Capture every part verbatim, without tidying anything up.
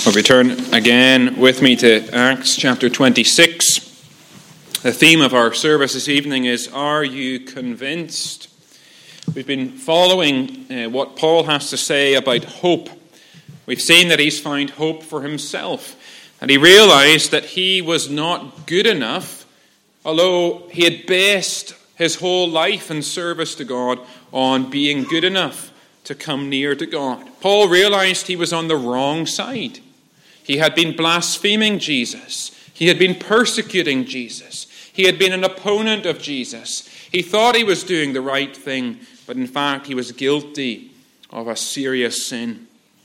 Well, return again with me to Acts chapter twenty-six. The theme of our service this evening is, Are You Convinced? We've been following uh, what Paul has to say about hope. We've seen that he's found hope for himself, and he realized that he was not good enough, although he had based his whole life and service to God on being good enough to come near to God. Paul realized he was on the wrong side. He had been blaspheming Jesus. He had been persecuting Jesus. He had been an opponent of Jesus. He thought he was doing the right thing, but in fact he was guilty of a serious sin.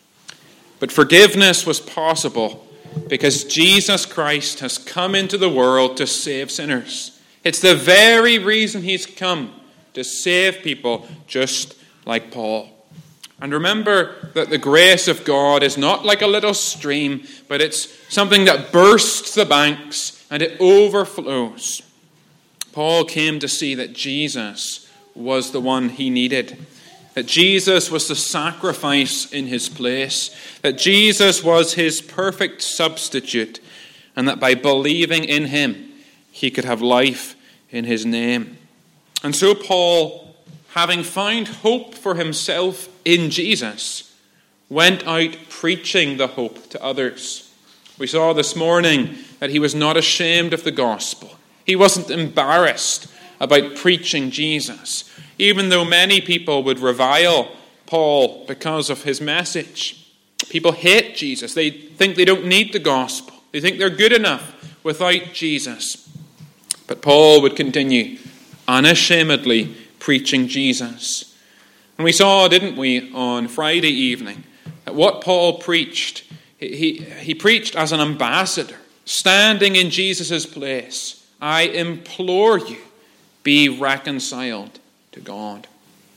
But forgiveness was possible because Jesus Christ has come into the world to save sinners. It's the very reason he's come, to save people just like Paul. And remember that the grace of God is not like a little stream, but it's something that bursts the banks and it overflows. Paul came to see that Jesus was the one he needed, that Jesus was the sacrifice in his place, that Jesus was his perfect substitute, and that by believing in him, he could have life in his name. And so Paul, having found hope for himself in Jesus, went out preaching the hope to others. We saw this morning that he was not ashamed of the gospel. He wasn't embarrassed about preaching Jesus, even though many people would revile Paul because of his message. People hate Jesus. They think they don't need the gospel. They think they're good enough without Jesus. But Paul would continue unashamedly preaching Jesus. And we saw, didn't we, on Friday evening, that what Paul preached, he, he preached as an ambassador, standing in Jesus' place. I implore you, be reconciled to God.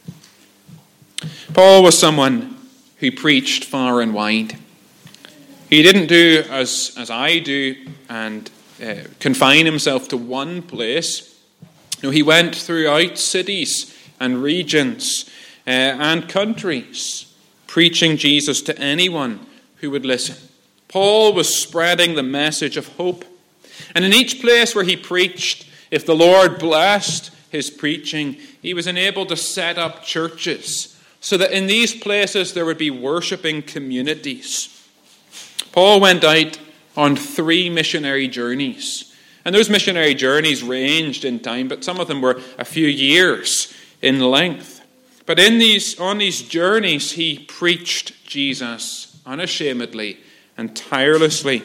Paul was someone who preached far and wide. He didn't do as, as I do and uh, confine himself to one place. No, he went throughout cities and regions Uh, and countries, preaching Jesus to anyone who would listen. Paul was spreading the message of hope. And in each place where he preached, if the Lord blessed his preaching, he was enabled to set up churches so that in these places there would be worshiping communities. Paul went out on three missionary journeys. And those missionary journeys ranged in time, but some of them were a few years in length. But in these, on these journeys, he preached Jesus unashamedly and tirelessly.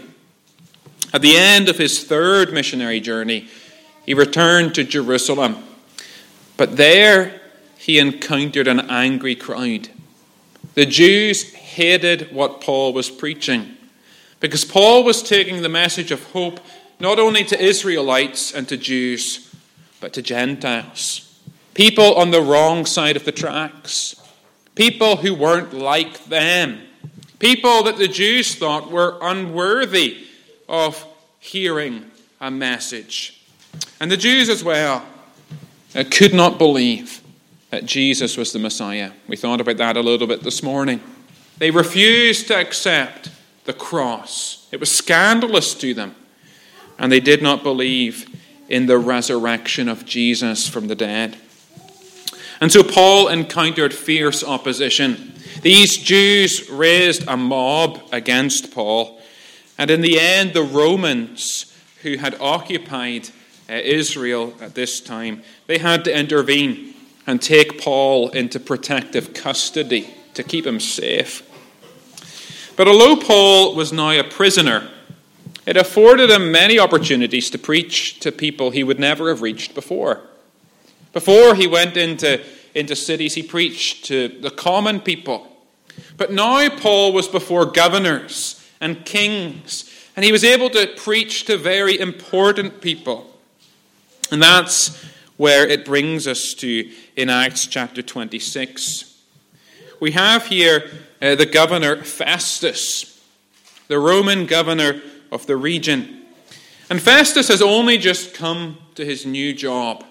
At the end of his third missionary journey, he returned to Jerusalem. But there he encountered an angry crowd. The Jews hated what Paul was preaching, because Paul was taking the message of hope not only to Israelites and to Jews, but to Gentiles. People on the wrong side of the tracks. People who weren't like them. People that the Jews thought were unworthy of hearing a message. And the Jews as well could not believe that Jesus was the Messiah. We thought about that a little bit this morning. They refused to accept the cross. It was scandalous to them. And they did not believe in the resurrection of Jesus from the dead. And so Paul encountered fierce opposition. These Jews raised a mob against Paul. And in the end, the Romans, who had occupied uh, Israel at this time, they had to intervene and take Paul into protective custody to keep him safe. But although Paul was now a prisoner, it afforded him many opportunities to preach to people he would never have reached before. Before he went into, into cities, he preached to the common people. But now Paul was before governors and kings, and he was able to preach to very important people. And that's where it brings us to in Acts chapter twenty-six. We have here uh, the governor Festus, the Roman governor of the region. And Festus has only just come to his new job.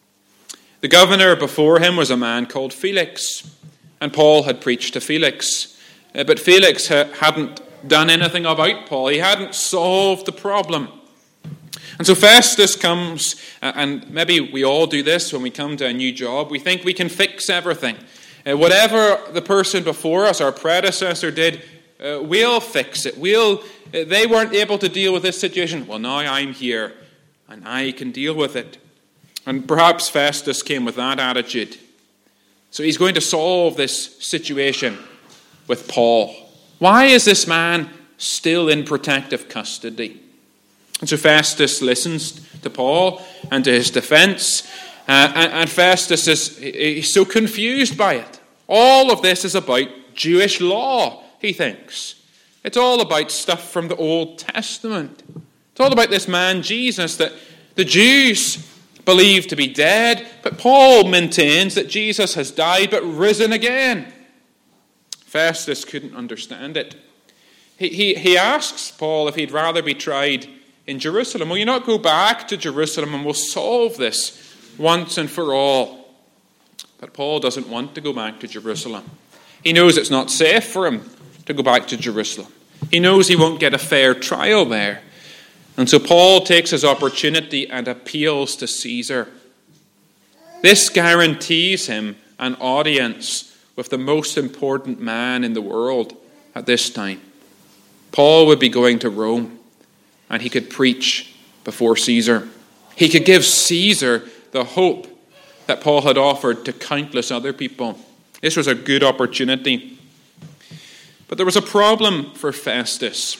The governor before him was a man called Felix, and Paul had preached to Felix. Uh, but Felix ha- hadn't done anything about Paul. He hadn't solved the problem. And so Festus comes, and maybe we all do this when we come to a new job. We think we can fix everything. Uh, whatever the person before us, our predecessor, did, uh, we'll fix it. We'll. Uh, they weren't able to deal with this situation. Well, now I'm here, and I can deal with it. And perhaps Festus came with that attitude. So he's going to solve this situation with Paul. Why is this man still in protective custody? And so Festus listens to Paul and to his defense. Uh, and, and Festus is he's so confused by it. All of this is about Jewish law, he thinks. It's all about stuff from the Old Testament. It's all about this man, Jesus, that the Jews believe to be dead. But Paul maintains that Jesus has died but risen again. Festus couldn't understand it. He, he, he asks Paul if he'd rather be tried in Jerusalem. Will you not go back to Jerusalem and we'll solve this once and for all? But Paul doesn't want to go back to Jerusalem. He knows it's not safe for him to go back to Jerusalem. He knows he won't get a fair trial there. And so Paul takes his opportunity and appeals to Caesar. This guarantees him an audience with the most important man in the world at this time. Paul would be going to Rome, and he could preach before Caesar. He could give Caesar the hope that Paul had offered to countless other people. This was a good opportunity. But there was a problem for Festus.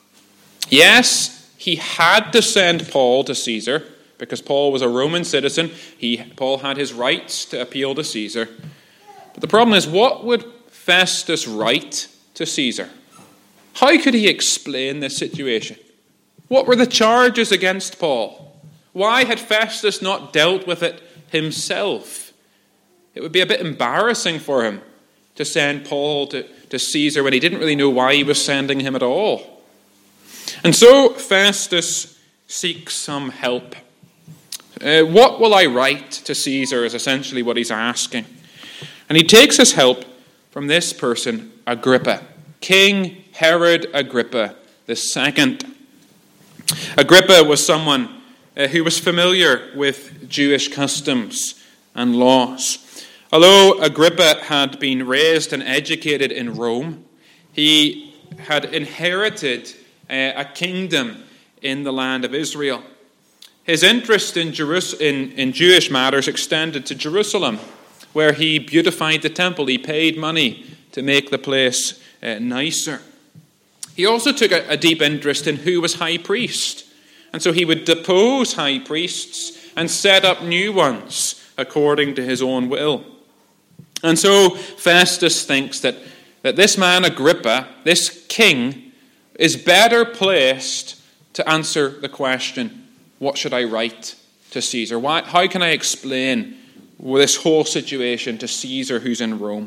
Yes, he had to send Paul to Caesar, because Paul was a Roman citizen. He, Paul had his rights to appeal to Caesar. But the problem is, what would Festus write to Caesar? How could he explain this situation? What were the charges against Paul? Why had Festus not dealt with it himself? It would be a bit embarrassing for him to send Paul to, to Caesar when he didn't really know why he was sending him at all. And so Festus seeks some help. Uh, what will I write to Caesar is essentially what he's asking. And he takes his help from this person, Agrippa, King Herod Agrippa the second. Agrippa was someone uh, who was familiar with Jewish customs and laws. Although Agrippa had been raised and educated in Rome, he had inherited uh, a kingdom in the land of Israel. His interest in, Jerus- in, in Jewish matters extended to Jerusalem, where he beautified the temple. He paid money to make the place uh, nicer. He also took a, a deep interest in who was high priest. And so he would depose high priests and set up new ones according to his own will. And so Festus thinks that, that this man Agrippa, this king, is better placed to answer the question, what should I write to Caesar? Why, how can I explain this whole situation to Caesar who's in Rome?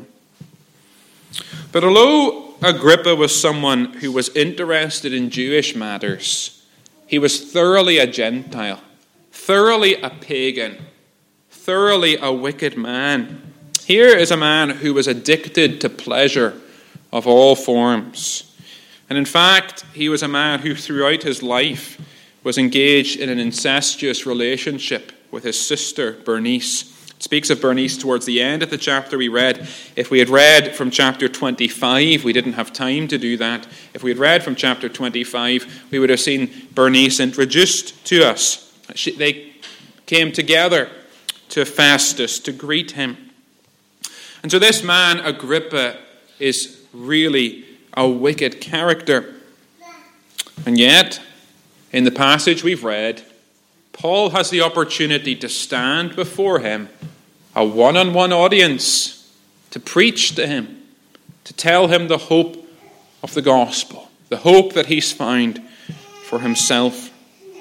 But although Agrippa was someone who was interested in Jewish matters, he was thoroughly a Gentile, thoroughly a pagan, thoroughly a wicked man. Here is a man who was addicted to pleasure of all forms. And in fact, he was a man who throughout his life was engaged in an incestuous relationship with his sister Bernice. It speaks of Bernice towards the end of the chapter we read. If we had read from chapter twenty-five, we didn't have time to do that. If we had read from chapter twenty-five, we would have seen Bernice introduced to us. She, they came together to Festus to greet him. And so this man, Agrippa, is really a wicked character. And yet, in the passage we've read, Paul has the opportunity to stand before him, a one-on-one audience, to preach to him, to tell him the hope of the gospel, the hope that he's found for himself.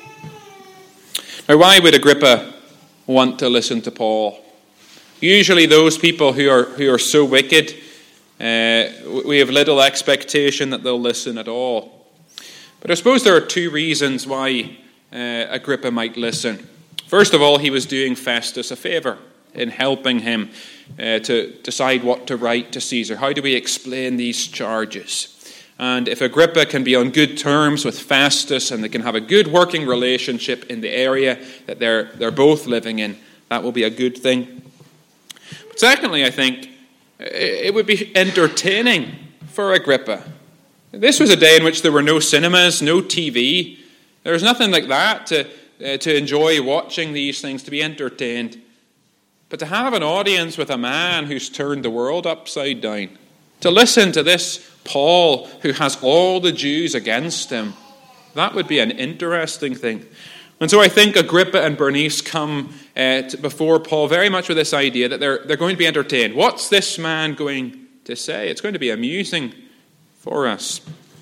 Now, why would Agrippa want to listen to Paul? Usually those people who are who are so wicked, uh, we have little expectation that they'll listen at all. But I suppose there are two reasons why uh, Agrippa might listen. First of all, he was doing Festus a favor in helping him uh, to decide what to write to Caesar. How do we explain these charges? And if Agrippa can be on good terms with Festus and they can have a good working relationship in the area that they're, they're both living in, that will be a good thing. But secondly, I think it would be entertaining for Agrippa. This was a day in which there were no cinemas, no T V. There was nothing like that to, uh, to enjoy watching these things, to be entertained. But to have an audience with a man who's turned the world upside down, to listen to this Paul who has all the Jews against him, that would be an interesting thing. And so I think Agrippa and Bernice come uh, to, before Paul very much with this idea that they're, they're going to be entertained. What's this man going to say? It's going to be amusing for us.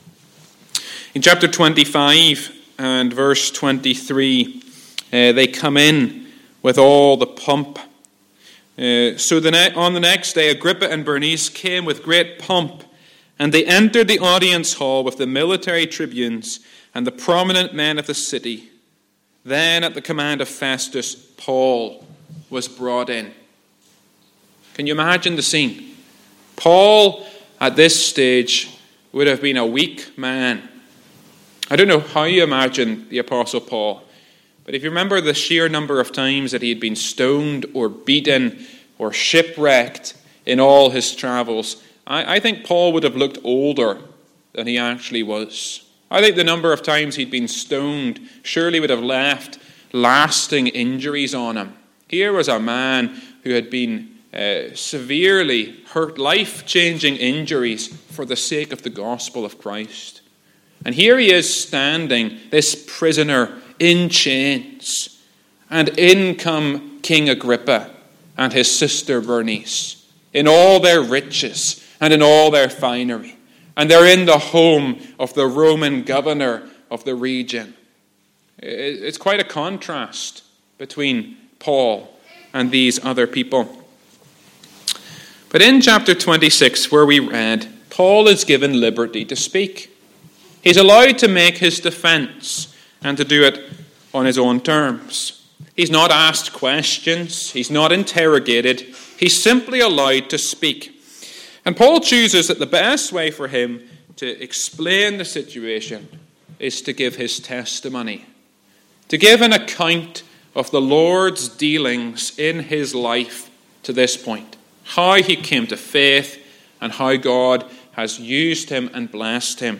In chapter twenty-five and verse twenty-three, uh, they come in with all the pomp. Uh, so the ne- on the next day, Agrippa and Bernice came with great pomp, and they entered the audience hall with the military tribunes and the prominent men of the city. Then, at the command of Festus, Paul was brought in. Can you imagine the scene? Paul, at this stage, would have been a weak man. I don't know how you imagine the Apostle Paul, but if you remember the sheer number of times that he had been stoned or beaten or shipwrecked in all his travels, I, I think Paul would have looked older than he actually was. I think the number of times he'd been stoned surely would have left lasting injuries on him. Here was a man who had been uh, severely hurt, life-changing injuries for the sake of the gospel of Christ. And here he is standing, this prisoner in chains, and in come King Agrippa and his sister Bernice, in all their riches and in all their finery. And they're in the home of the Roman governor of the region. It's quite a contrast between Paul and these other people. But in chapter twenty-six, where we read, Paul is given liberty to speak. He's allowed to make his defense and to do it on his own terms. He's not asked questions. He's not interrogated. He's simply allowed to speak. And Paul chooses that the best way for him to explain the situation is to give his testimony, to give an account of the Lord's dealings in his life to this point, how he came to faith and how God has used him and blessed him.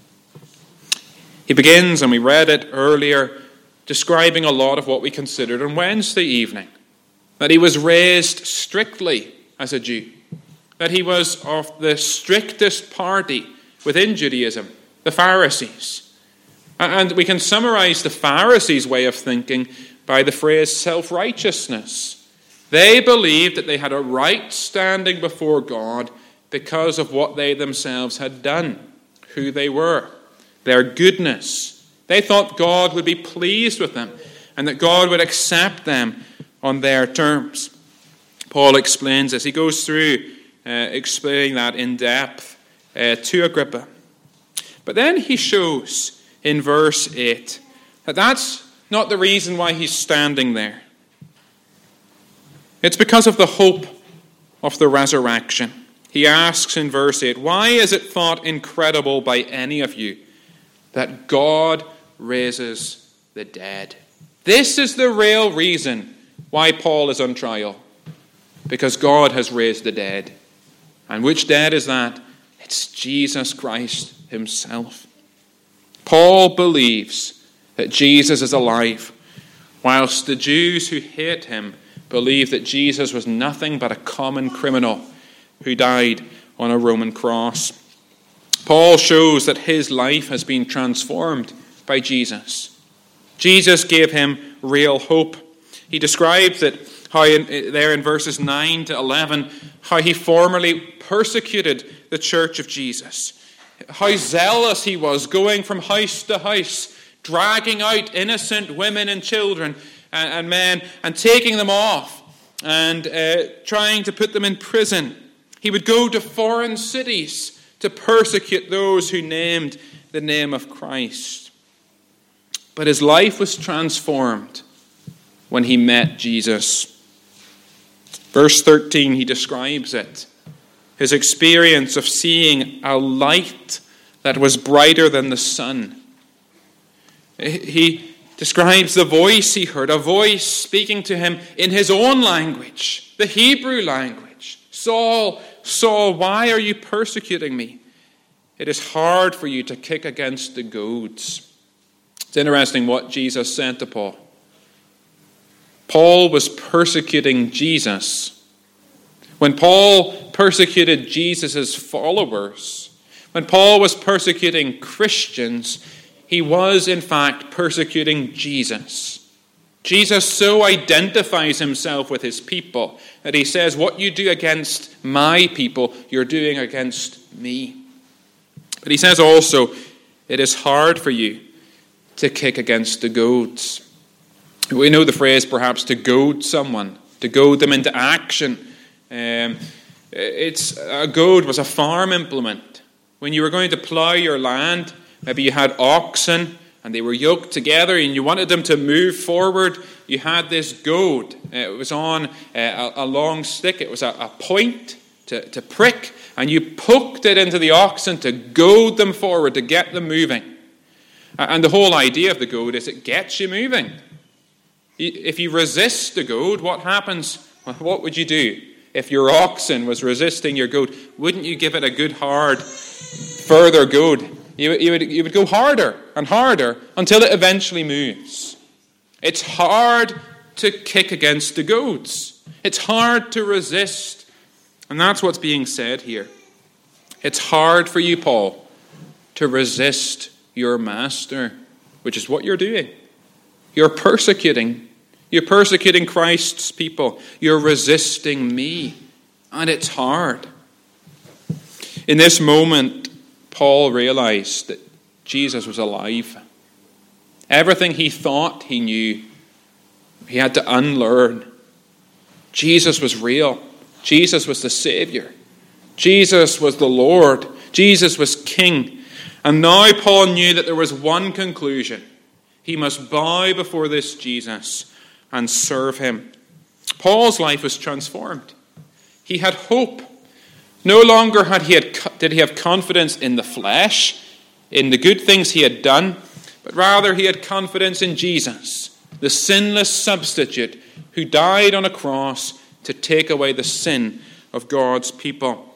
He begins, and we read it earlier, describing a lot of what we considered on Wednesday evening, that he was raised strictly as a Jew, that he was of the strictest party within Judaism, the Pharisees. And we can summarize the Pharisees' way of thinking by the phrase self-righteousness. They believed that they had a right standing before God because of what they themselves had done, who they were, their goodness. They thought God would be pleased with them and that God would accept them on their terms. Paul explains this. He goes through uh, explaining that in depth uh, to Agrippa. But then he shows in verse eight that that's not the reason why he's standing there. It's because of the hope of the resurrection. He asks in verse eight, "Why is it thought incredible by any of you that God raises the dead?" This is the real reason why Paul is on trial. Because God has raised the dead. And which dead is that? It's Jesus Christ himself. Paul believes that Jesus is alive, whilst the Jews who hate him believe that Jesus was nothing but a common criminal who died on a Roman cross. Paul shows that his life has been transformed by Jesus. Jesus gave him real hope. He describes it how in, there in verses nine to eleven, how he formerly persecuted the church of Jesus. How zealous he was, going from house to house, dragging out innocent women and children and, and men and taking them off and uh, trying to put them in prison. He would go to foreign cities to persecute those who named the name of Christ. But his life was transformed when he met Jesus. Verse thirteen, he describes it. His experience of seeing a light that was brighter than the sun. He describes the voice he heard, a voice speaking to him in his own language, the Hebrew language. Saul, Saul, why are you persecuting me? It is hard for you to kick against the goads. It's interesting what Jesus said to Paul. Paul was persecuting Jesus. When Paul persecuted Jesus' followers, when Paul was persecuting Christians, he was in fact persecuting Jesus. Jesus so identifies himself with his people that he says, what you do against my people, you're doing against me. But he says also, it is hard for you to kick against the goads. We know the phrase perhaps to goad someone, to goad them into action. Um, it's a goad was a farm implement. When you were going to plough your land, maybe you had oxen and they were yoked together and you wanted them to move forward, you had this goad. It was on a, a long stick. It was a, a point to, to prick, and you poked it into the oxen to goad them forward, to get them moving. And the whole idea of the goad is it gets you moving. If you resist the goad, what happens? What would you do? If your oxen was resisting your goad, wouldn't you give it a good hard further goad? You, you, would, you would go harder and harder until it eventually moves. It's hard to kick against the goads. It's hard to resist. And that's what's being said here. It's hard for you, Paul, to resist your master, which is what you're doing. You're persecuting. You're persecuting Christ's people. You're resisting me. And it's hard. In this moment, Paul realized that Jesus was alive. Everything he thought he knew, he had to unlearn. Jesus was real. Jesus was the Savior. Jesus was the Lord. Jesus was King. And now Paul knew that there was one conclusion. He must bow before this Jesus and serve him. Paul's life was transformed. He had hope. No longer had he had, did he have confidence in the flesh, in the good things he had done, but rather he had confidence in Jesus, the sinless substitute who died on a cross to take away the sin of God's people.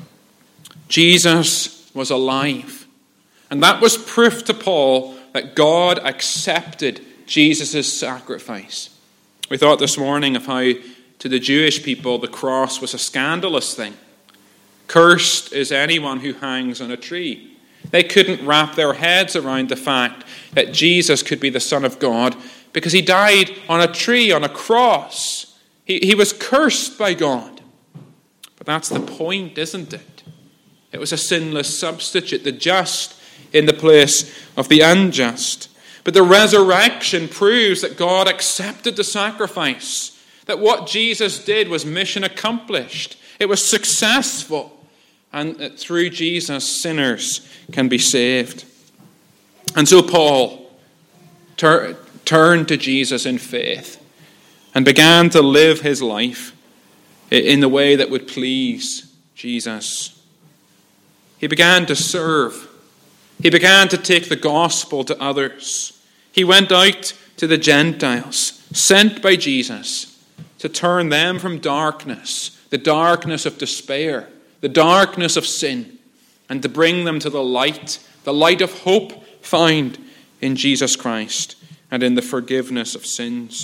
Jesus was alive. And that was proof to Paul that God accepted Jesus' sacrifice. We thought this morning of how to the Jewish people the cross was a scandalous thing. Cursed is anyone who hangs on a tree. They couldn't wrap their heads around the fact that Jesus could be the Son of God because he died on a tree, on a cross. He, he was cursed by God. But that's the point, isn't it? It was a sinless substitute, the just in the place of the unjust. But the resurrection proves that God accepted the sacrifice, that what Jesus did was mission accomplished. It was successful. And that through Jesus, sinners can be saved. And so Paul tur- turned to Jesus in faith and began to live his life in the way that would please Jesus. He began to serve. He began to take the gospel to others. He went out to the Gentiles, sent by Jesus, to turn them from darkness, the darkness of despair, the darkness of sin, and to bring them to the light, the light of hope found in Jesus Christ and in the forgiveness of sins.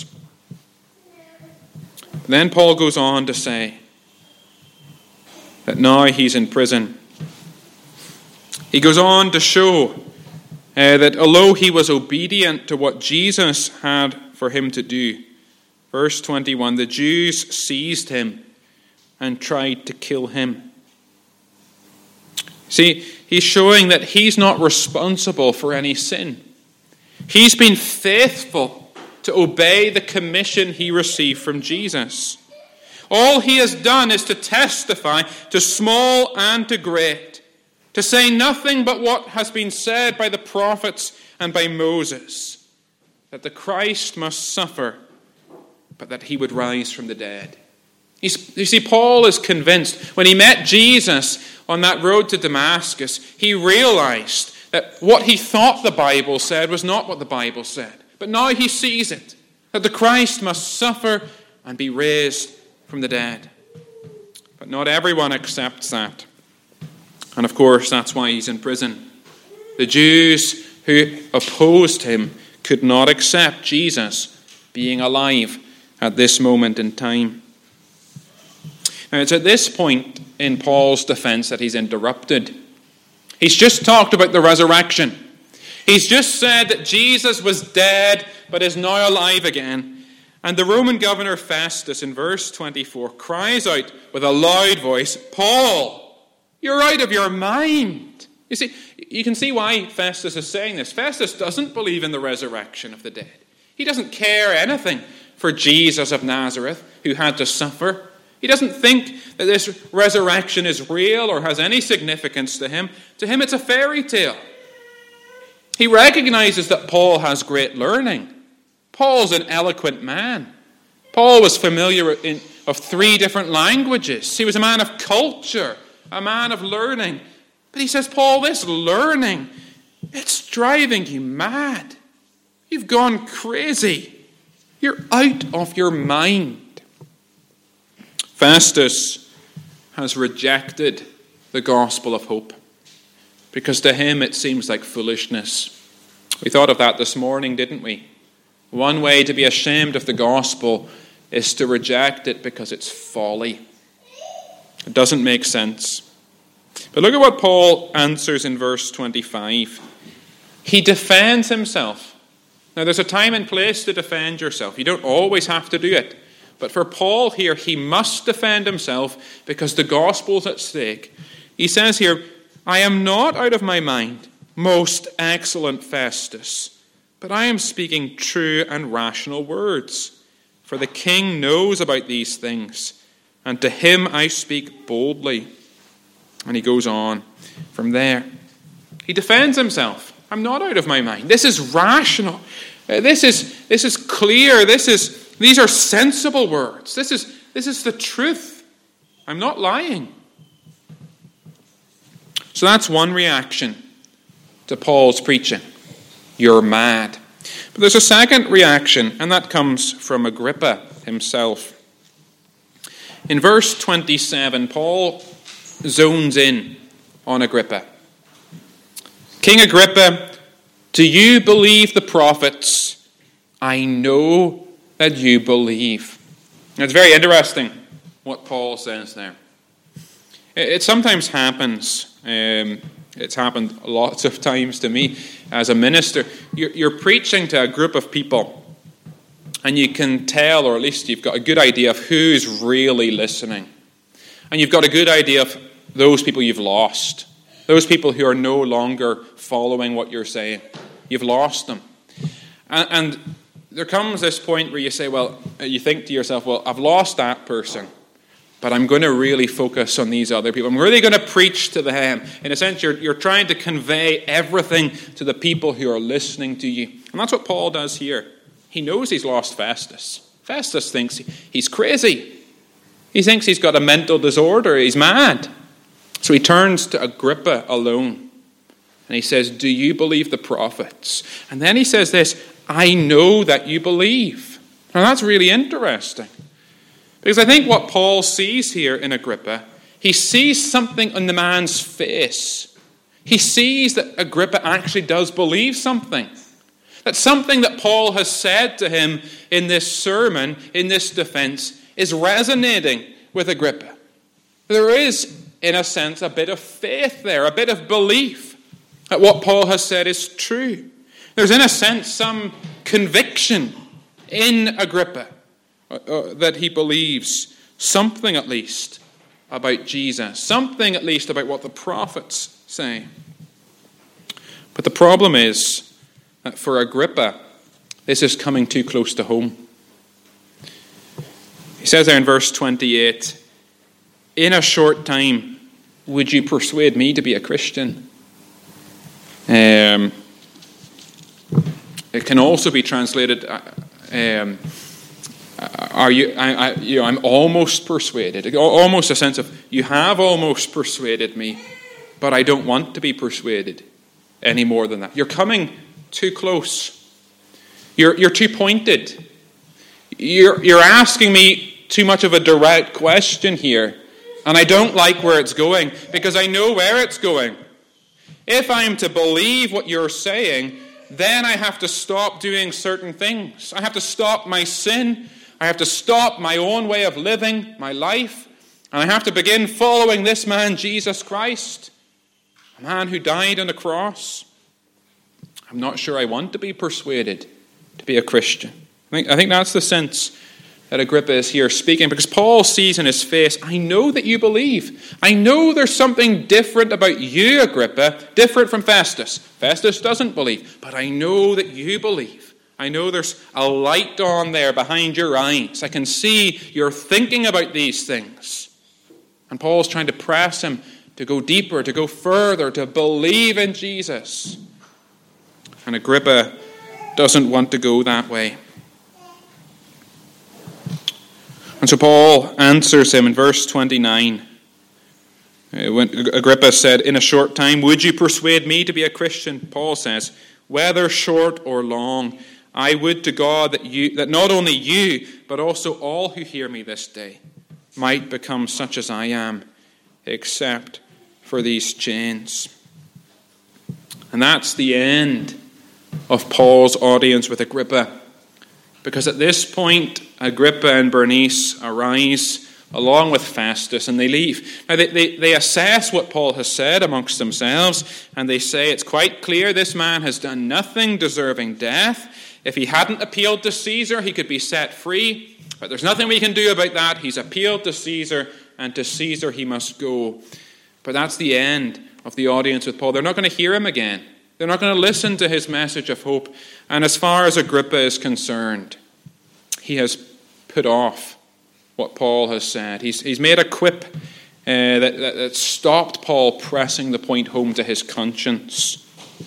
Then Paul goes on to say that now he's in prison. He goes on to show uh, that although he was obedient to what Jesus had for him to do, verse twenty-one, the Jews seized him and tried to kill him. See, he's showing that he's not responsible for any sin. He's been faithful to obey the commission he received from Jesus. All he has done is to testify to small and to great, to say nothing but what has been said by the prophets and by Moses, that the Christ must suffer, but that he would rise from the dead. He's, you see, Paul is convinced. When he met Jesus on that road to Damascus, he realized that what he thought the Bible said was not what the Bible said. But now he sees it, that the Christ must suffer and be raised from the dead. But not everyone accepts that. And of course, that's why he's in prison. The Jews who opposed him could not accept Jesus being alive at this moment in time. Now, it's at this point in Paul's defense that he's interrupted. He's just talked about the resurrection. He's just said that Jesus was dead but is now alive again. And the Roman governor Festus in verse twenty-four cries out with a loud voice, "Paul, you're out of your mind." You see, you can see why Festus is saying this. Festus doesn't believe in the resurrection of the dead. He doesn't care anything for Jesus of Nazareth, who had to suffer. He doesn't think that this resurrection is real or has any significance to him. To him, it's a fairy tale. He recognizes that Paul has great learning. Paul's an eloquent man. Paul was familiar in, of three different languages. He was a man of culture, a man of learning. But he says, Paul, this learning, it's driving you mad. You've gone crazy. You're out of your mind. Festus has rejected the gospel of hope because to him it seems like foolishness. We thought of that this morning, didn't we? One way to be ashamed of the gospel is to reject it because it's folly. It doesn't make sense. But look at what Paul answers in verse twenty-five. He defends himself. Now, there's a time and place to defend yourself. You don't always have to do it. But for Paul here, he must defend himself because the gospel's at stake. He says here, "I am not out of my mind, most excellent Festus, but I am speaking true and rational words. For the king knows about these things, and to him I speak boldly." And he goes on from there. He defends himself. I'm not out of my mind. This is rational. Uh, this is this is clear. This is these are sensible words. This is this is the truth. I'm not lying. So that's one reaction to Paul's preaching. You're mad. But there's a second reaction, and that comes from Agrippa himself. In verse twenty-seven, Paul zones in on Agrippa. "King Agrippa, do you believe the prophets? I know that you believe." Now, it's very interesting what Paul says there. It, it sometimes happens, um, it's happened lots of times to me as a minister. You're, you're preaching to a group of people, and you can tell, or at least you've got a good idea of who's really listening. And you've got a good idea of those people you've lost. Those people who are no longer following what you're saying. You've lost them. And, and there comes this point where you say, well, you think to yourself, well, I've lost that person, but I'm going to really focus on these other people. I'm really going to preach to them. In a sense, you're, you're trying to convey everything to the people who are listening to you. And that's what Paul does here. He knows he's lost Festus. Festus thinks he's crazy. He thinks he's got a mental disorder. He's mad. So he turns to Agrippa alone. And he says, do you believe the prophets? And then he says this, I know that you believe. Now that's really interesting. Because I think what Paul sees here in Agrippa, he sees something on the man's face. He sees that Agrippa actually does believe something. That something that Paul has said to him in this sermon, in this defense, is resonating with Agrippa. There is, in a sense, a bit of faith there, a bit of belief that what Paul has said is true. There's, in a sense, some conviction in Agrippa uh, uh, that he believes something, at least, about Jesus, something, at least, about what the prophets say. But the problem is that for Agrippa, this is coming too close to home. He says there in verse twenty-eight, in a short time, would you persuade me to be a Christian? Um, it can also be translated, um, are you, I, I, you know, I'm almost persuaded. Almost a sense of, you have almost persuaded me, but I don't want to be persuaded any more than that. You're coming too close. You're, you're too pointed. You're, you're asking me too much of a direct question here, and I don't like where it's going, because I know where it's going. If I am to believe what you're saying, then I have to stop doing certain things. I have to stop my sin. I have to stop my own way of living my life. And I have to begin following this man, Jesus Christ, a man who died on the cross. I'm not sure I want to be persuaded to be a Christian. I think, I think that's the sense that Agrippa is here speaking, because Paul sees in his face, I know that you believe. I know there's something different about you, Agrippa, different from Festus. Festus doesn't believe, but I know that you believe. I know there's a light on there behind your eyes. I can see you're thinking about these things. And Paul's trying to press him to go deeper, to go further, to believe in Jesus. And Agrippa doesn't want to go that way. And so Paul answers him in verse twenty-nine. When Agrippa said, in a short time, would you persuade me to be a Christian? Paul says, whether short or long, I would to God that you, that not only you, but also all who hear me this day might become such as I am, except for these chains. And that's the end of Paul's audience with Agrippa. Because at this point, Agrippa and Bernice arise along with Festus and they leave. Now they, they, they assess what Paul has said amongst themselves, and they say it's quite clear this man has done nothing deserving death. If he hadn't appealed to Caesar, he could be set free. But there's nothing we can do about that. He's appealed to Caesar, and to Caesar he must go. But that's the end of the audience with Paul. They're not going to hear him again. They're not going to listen to his message of hope. And as far as Agrippa is concerned, he has put off what Paul has said. He's, he's made a quip uh, that, that, that stopped Paul pressing the point home to his conscience.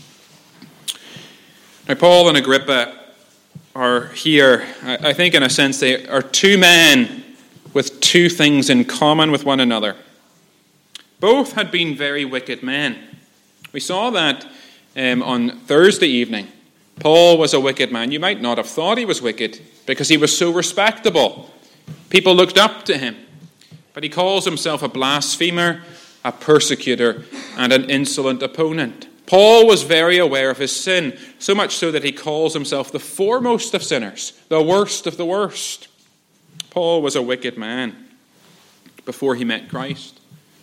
Now, Paul and Agrippa are here, I, I think in a sense, they are two men with two things in common with one another. Both had been very wicked men. We saw that Um, on Thursday evening. Paul was a wicked man. You might not have thought he was wicked because he was so respectable. People looked up to him. But he calls himself a blasphemer, a persecutor, and an insolent opponent. Paul was very aware of his sin, so much so that he calls himself the foremost of sinners, the worst of the worst. Paul was a wicked man before he met Christ.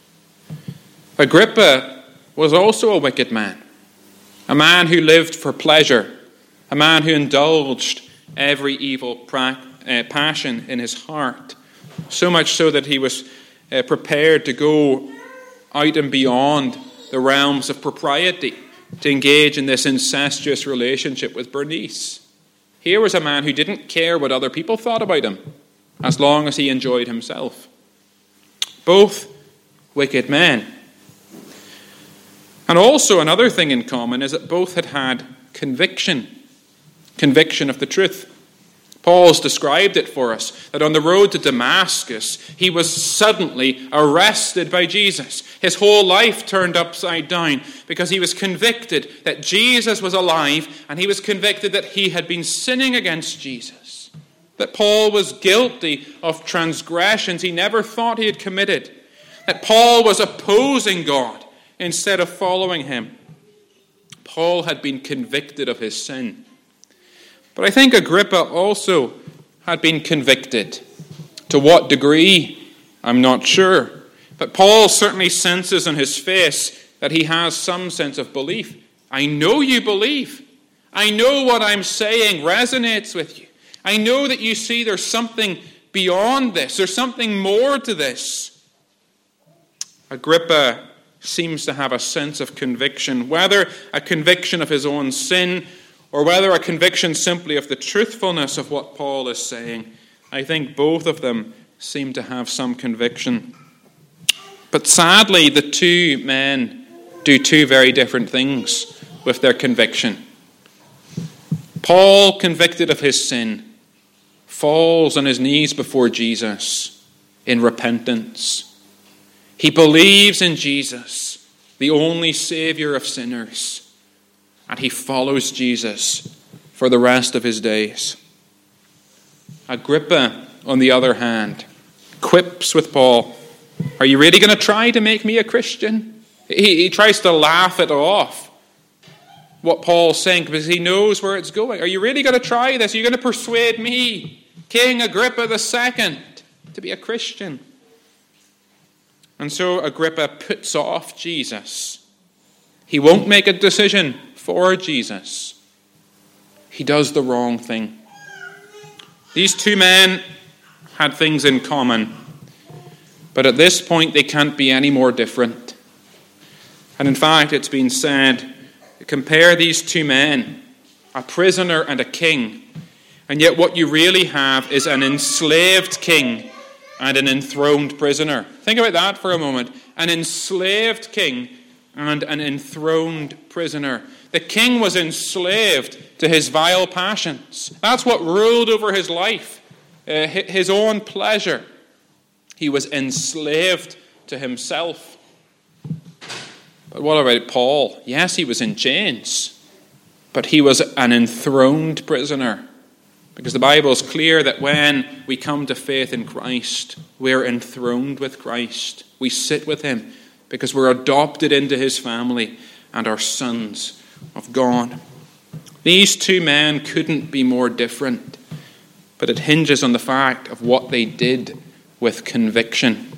Agrippa was also a wicked man. A man who lived for pleasure, a man who indulged every evil pra- uh, passion in his heart, so much so that he was uh, prepared to go out and beyond the realms of propriety to engage in this incestuous relationship with Bernice. Here was a man who didn't care what other people thought about him, as long as he enjoyed himself. Both wicked men. And also another thing in common is that both had had conviction, conviction of the truth. Paul's described it for us, that on the road to Damascus, he was suddenly arrested by Jesus. His whole life turned upside down because he was convicted that Jesus was alive, and he was convicted that he had been sinning against Jesus. That Paul was guilty of transgressions he never thought he had committed. That Paul was opposing God instead of following him. Paul had been convicted of his sin. But I think Agrippa also had been convicted. To what degree, I'm not sure. But Paul certainly senses on his face that he has some sense of belief. I know you believe. I know what I'm saying resonates with you. I know that you see there's something beyond this. There's something more to this. Agrippa seems to have a sense of conviction, whether a conviction of his own sin or whether a conviction simply of the truthfulness of what Paul is saying. I think both of them seem to have some conviction. But sadly, the two men do two very different things with their conviction. Paul, convicted of his sin, falls on his knees before Jesus in repentance. He believes in Jesus, the only Savior of sinners, and he follows Jesus for the rest of his days. Agrippa, on the other hand, quips with Paul, "Are you really going to try to make me a Christian?" He, he tries to laugh it off, what Paul's saying, because he knows where it's going. Are you really going to try this? Are you going to persuade me, King Agrippa the Second, to be a Christian? And so Agrippa puts off Jesus. He won't make a decision for Jesus. He does the wrong thing. These two men had things in common, but at this point they can't be any more different. And in fact, it's been said, compare these two men, a prisoner and a king, and yet what you really have is an enslaved king and an enthroned prisoner. Think about that for a moment. An enslaved king and an enthroned prisoner. The king was enslaved to his vile passions. That's what ruled over his life, uh, his own pleasure. He was enslaved to himself. But what about Paul? Yes, he was in chains, but he was an enthroned prisoner. Because the Bible is clear that when we come to faith in Christ, we're enthroned with Christ. We sit with him because we're adopted into his family and are sons of God. These two men couldn't be more different, but it hinges on the fact of what they did with conviction.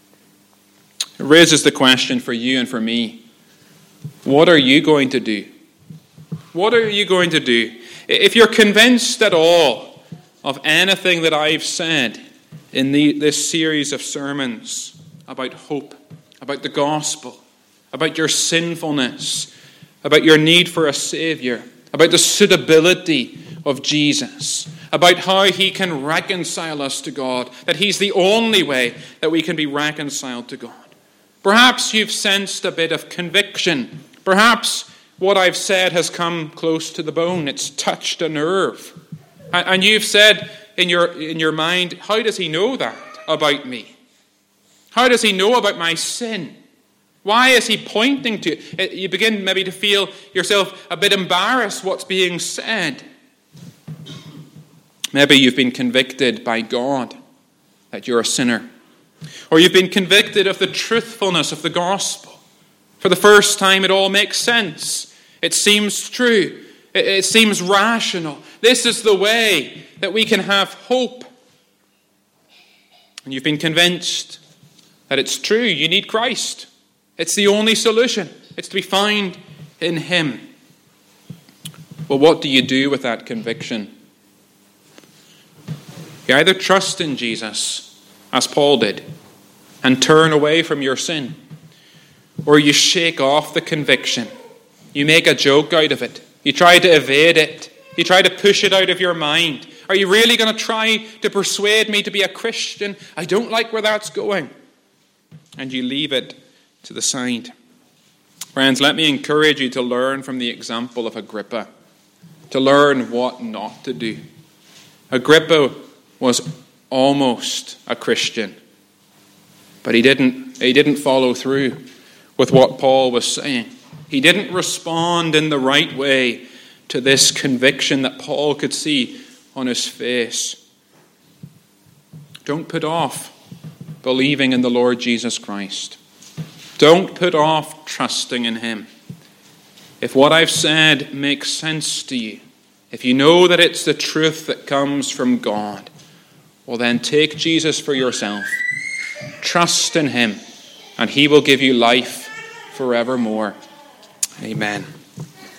It raises the question for you and for me, what are you going to do? What are you going to do? If you're convinced at all of anything that I've said in the, this series of sermons about hope, about the gospel, about your sinfulness, about your need for a Savior, about the suitability of Jesus, about how he can reconcile us to God, that he's the only way that we can be reconciled to God. Perhaps you've sensed a bit of conviction. Perhaps what I've said has come close to the bone. It's touched a nerve. And you've said in your, in your mind, how does he know that about me? How does he know about my sin? Why is he pointing to it? You begin maybe to feel yourself a bit embarrassed what's being said. Maybe you've been convicted by God that you're a sinner. Or you've been convicted of the truthfulness of the gospel. For the first time, it all makes sense. It seems true. It, it seems rational. This is the way that we can have hope. And you've been convinced that it's true. You need Christ. It's the only solution. It's to be found in him. Well, what do you do with that conviction? You either trust in Jesus, as Paul did, and turn away from your sin, or you shake off the conviction. You make a joke out of it. You try to evade it. You try to push it out of your mind. Are you really going to try to persuade me to be a Christian? I don't like where that's going. And you leave it to the side. Friends, let me encourage you to learn from the example of Agrippa, to learn what not to do. Agrippa was almost a Christian, but he didn't, he didn't follow through with what Paul was saying. He didn't respond in the right way to this conviction that Paul could see on his face. Don't put off believing in the Lord Jesus Christ. Don't put off trusting in him. If what I've said makes sense to you, if you know that it's the truth that comes from God, well then take Jesus for yourself. Trust in him, and he will give you life forevermore. Amen.